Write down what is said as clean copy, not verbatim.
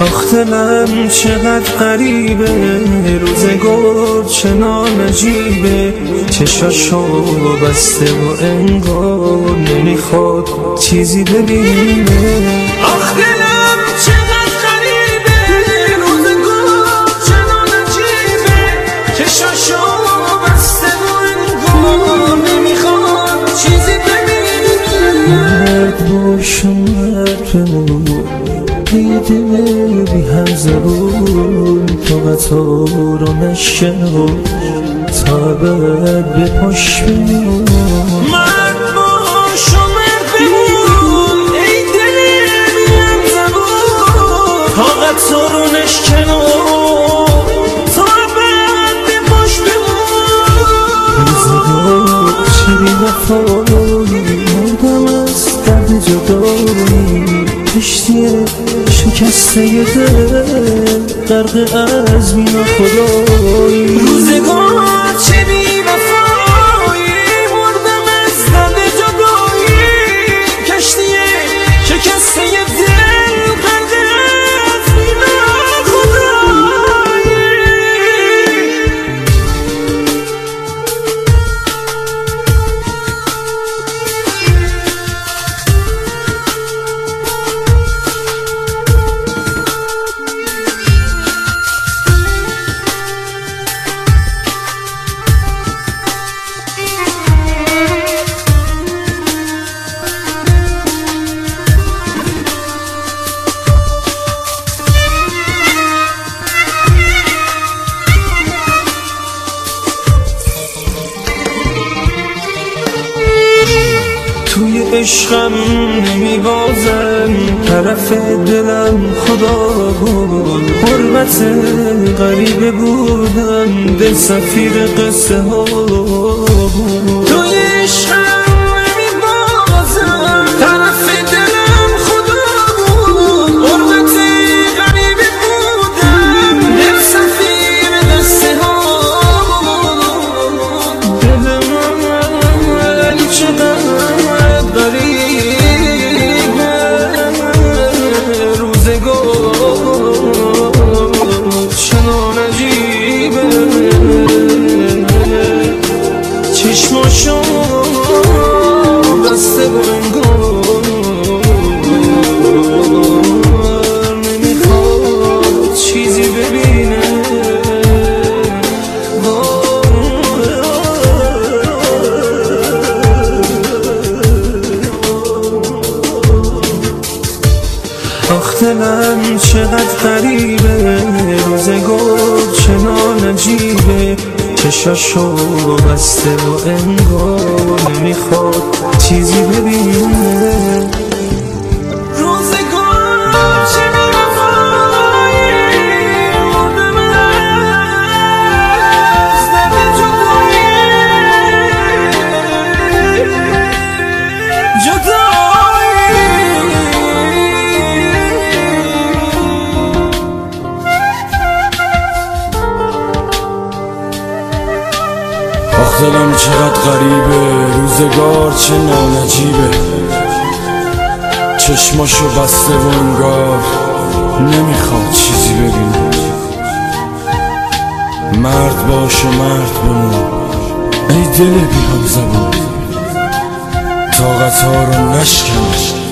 آخ دلم چقدر غریبه، روزگار چنان عجیبه، چشاشو بسته و انگار نمیخواد چیزی ببینه. آخ دلم چقدر غریبه، روزگار چنان عجیبه، چشاشو بسته و انگار نمیخواد چیزی ببینه. مرد باش مرد بمون، دل بی هم زبون، تو قطار رو نشنو تا بعد به پاش بمون. مرد باش و مرد بمون، ای دل بی هم زبون، تا قطار رو نشنو تا بعد به پاش بمون. روزگار چه بی وفایی، مردم از درد جدایی، کشتی شکسته دل غرق از مینا خدایی. روزگار چه بی وفایی، مردم از درد جدایی، کشتی شکسته دل غرق از مینا خدایی. توی عشقم نمیبازم، طرف دلم خدا بود، حرمت غریبه بودم، دل سفیر قصه ها بود. توی عشقم نمیبازم، طرف دلم خدا بود، حرمت غریبه بودم، دل سفیر قصه ها بود. دل من چقدر چشماشو بسته و انگار نمیخواد چیزی ببینه. آخ دلم چقدر غریبه، روزگار چنان عجیبه، چشاشو بسته و انگار نمیخواد چیزی ببینه. روزگار چه بی وفایی، مردم از درد جدایی. آخ دلم چقدر غریبه، روزگار چه ناجیبه، چشماشو بسته و انگار نمیخواد چیزی ببینه. مرد باش و مرد بمون، ای دل بی هم زبون، تا قطار رو نشکن